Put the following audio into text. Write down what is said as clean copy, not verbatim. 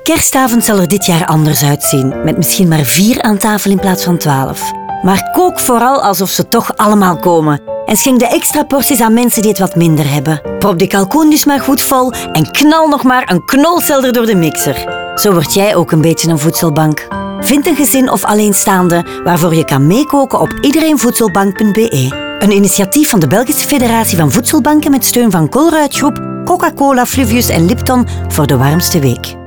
Kerstavond zal er dit jaar anders uitzien, met misschien maar 4 aan tafel in plaats van 12. Maar kook vooral alsof ze toch allemaal komen. En schenk de extra porties aan mensen die het wat minder hebben. Prop de kalkoen dus maar goed vol en knal nog maar een knolselder door de mixer. Zo word jij ook een beetje een voedselbank. Vind een gezin of alleenstaande waarvoor je kan meekoken op iedereenvoedselbank.be. Een initiatief van de Belgische Federatie van Voedselbanken met steun van Colruyt Groep, Coca-Cola, Fluvius en Lipton voor de warmste week.